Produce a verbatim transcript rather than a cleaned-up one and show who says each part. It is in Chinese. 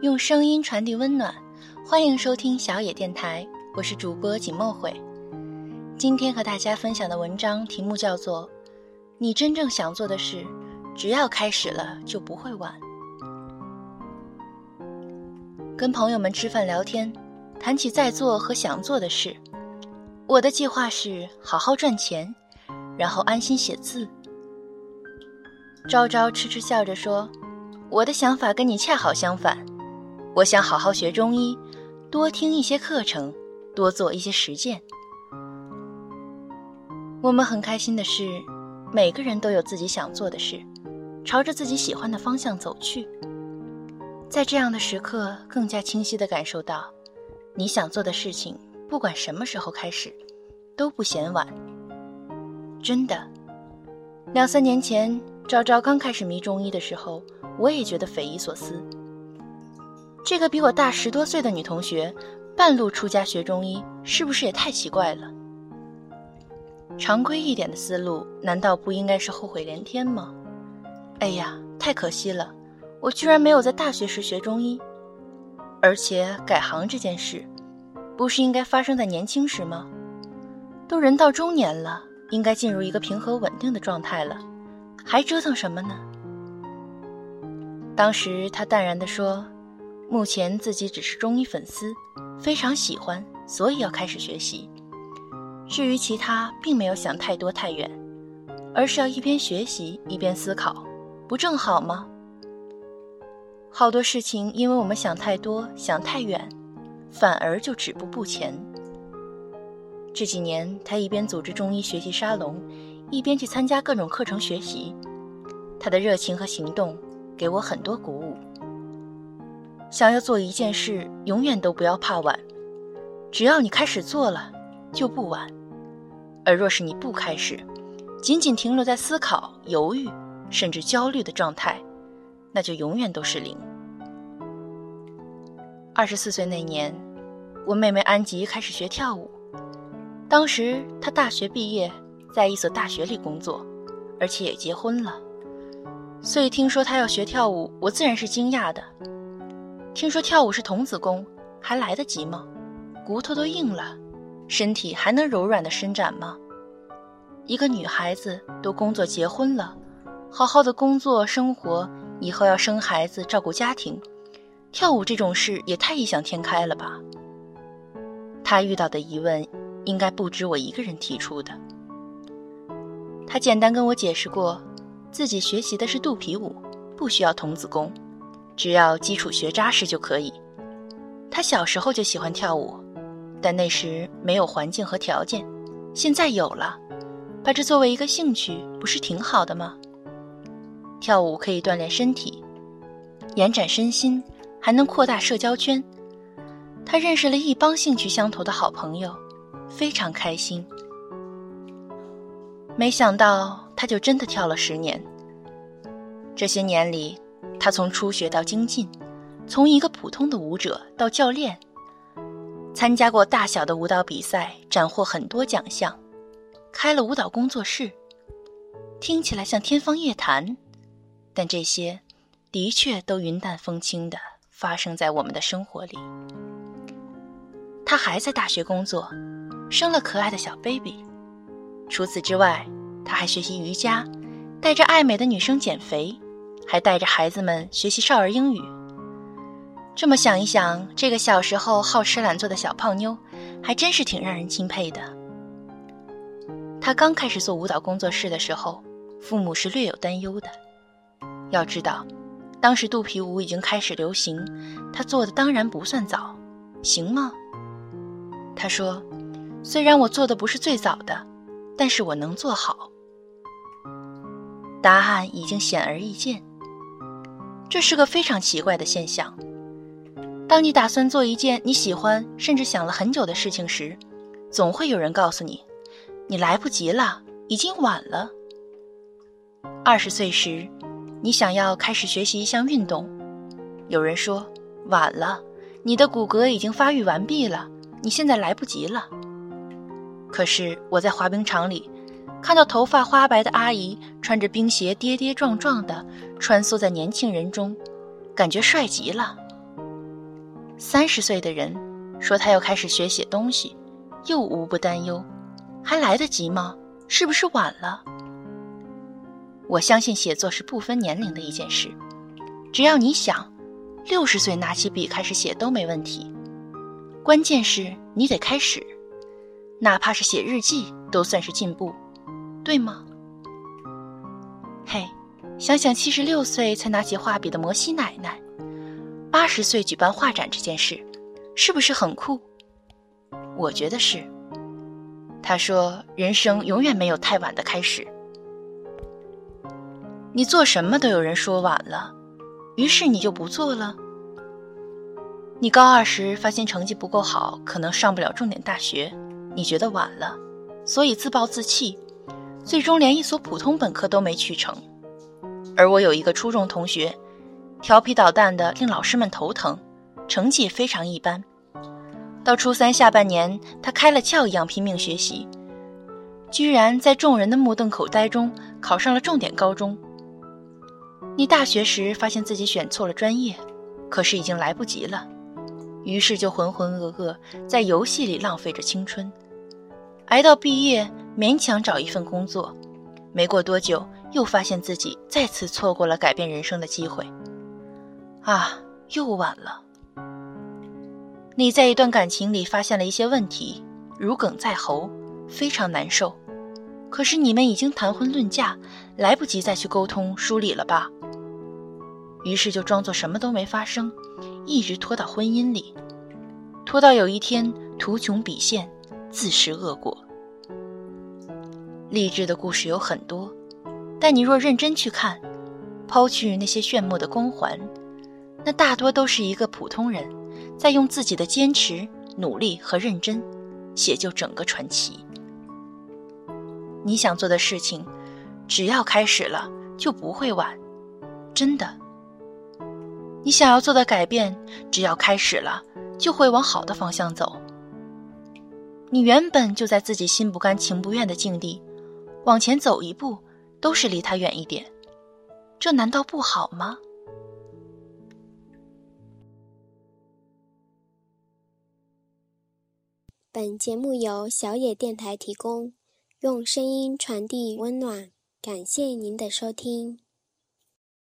Speaker 1: 用声音传递温暖，欢迎收听小野电台，我是主播景梦慧。今天和大家分享的文章题目叫做你真正想做的事，只要开始了就不会晚。跟朋友们吃饭聊天，谈起在做和想做的事，我的计划是好好赚钱，然后安心写字。昭昭痴痴笑着说，我的想法跟你恰好相反，我想好好学中医，多听一些课程，多做一些实践。我们很开心的是，每个人都有自己想做的事，朝着自己喜欢的方向走去。在这样的时刻，更加清晰地感受到，你想做的事情，不管什么时候开始，都不嫌晚。真的，两三年前，昭昭刚开始迷中医的时候，我也觉得匪夷所思。这个比我大十多岁的女同学，半路出家学中医，是不是也太奇怪了？常规一点的思路，难道不应该是后悔连天吗？哎呀，太可惜了，我居然没有在大学时学中医。而且改行这件事，不是应该发生在年轻时吗？都人到中年了，应该进入一个平和稳定的状态了，还折腾什么呢？当时他淡然地说，目前自己只是中医粉丝，非常喜欢，所以要开始学习。至于其他，并没有想太多太远，而是要一边学习一边思考，不正好吗？好多事情因为我们想太多想太远，反而就止步不前。这几年他一边组织中医学习沙龙，一边去参加各种课程学习，他的热情和行动给我很多鼓舞。想要做一件事，永远都不要怕晚，只要你开始做了，就不晚。而若是你不开始，仅仅停留在思考、犹豫，甚至焦虑的状态，那就永远都是零。二十四岁那年，我妹妹安吉开始学跳舞。当时她大学毕业，在一所大学里工作，而且也结婚了。所以听说她要学跳舞，我自然是惊讶的。听说跳舞是童子功，还来得及吗？骨头都硬了，身体还能柔软地伸展吗？一个女孩子都工作结婚了，好好的工作生活，以后要生孩子照顾家庭，跳舞这种事也太异想天开了吧。她遇到的疑问应该不止我一个人提出的。她简单跟我解释过，自己学习的是肚皮舞，不需要童子功，只要基础学扎实就可以。她小时候就喜欢跳舞，但那时没有环境和条件，现在有了，把这作为一个兴趣，不是挺好的吗？跳舞可以锻炼身体，延展身心，还能扩大社交圈。她认识了一帮兴趣相投的好朋友，非常开心。没想到她就真的跳了十年。这些年里，她从初学到精进，从一个普通的舞者到教练，参加过大小的舞蹈比赛，斩获很多奖项，开了舞蹈工作室。听起来像天方夜谭，但这些的确都云淡风轻地发生在我们的生活里。她还在大学工作，生了可爱的小 baby。 除此之外，她还学习瑜伽，带着爱美的女生减肥，还带着孩子们学习少儿英语。这么想一想，这个小时候好吃懒做的小胖妞还真是挺让人钦佩的。她刚开始做舞蹈工作室的时候，父母是略有担忧的。要知道，当时肚皮舞已经开始流行，她做的当然不算早，行吗？她说，虽然我做的不是最早的，但是我能做好。答案已经显而易见。这是个非常奇怪的现象。当你打算做一件你喜欢甚至想了很久的事情时，总会有人告诉你，你来不及了，已经晚了。二十岁时，你想要开始学习一项运动，有人说，晚了，你的骨骼已经发育完毕了，你现在来不及了。可是我在滑冰场里看到头发花白的阿姨穿着冰鞋跌跌撞撞地穿梭在年轻人中，感觉帅极了。 三十岁的人说他要开始学写东西，又无不担忧，还来得及吗？是不是晚了？我相信写作是不分年龄的一件事，只要你想，六十岁拿起笔开始写都没问题。关键是你得开始，哪怕是写日记都算是进步，对吗？嘿，想想七十六岁才拿起画笔的摩西奶奶，八十岁举办画展这件事，是不是很酷？我觉得是。他说，人生永远没有太晚的开始。你做什么都有人说晚了，于是你就不做了。你高二时发现成绩不够好，可能上不了重点大学，你觉得晚了，所以自暴自弃，最终连一所普通本科都没去成。而我有一个初中同学，调皮捣蛋的令老师们头疼，成绩也非常一般。到初三下半年，他开了窍一样拼命学习，居然在众人的目瞪口呆中考上了重点高中。你大学时发现自己选错了专业，可是已经来不及了，于是就浑浑噩噩在游戏里浪费着青春，挨到毕业勉强找一份工作，没过多久又发现自己再次错过了改变人生的机会。啊，又晚了。你在一段感情里发现了一些问题，如鲠在喉，非常难受，可是你们已经谈婚论嫁，来不及再去沟通梳理了吧？于是就装作什么都没发生，一直拖到婚姻里，拖到有一天图穷匕现，自食恶果。励志的故事有很多，但你若认真去看，抛去那些炫目的光环，那大多都是一个普通人在用自己的坚持、努力和认真写就整个传奇。你想做的事情，只要开始了就不会晚，真的。你想要做的改变，只要开始了就会往好的方向走。你原本就在自己心不甘情不愿的境地，往前走一步都是离它远一点，这难道不好吗？
Speaker 2: 本节目由小野电台提供，用声音传递温暖，感谢您的收听。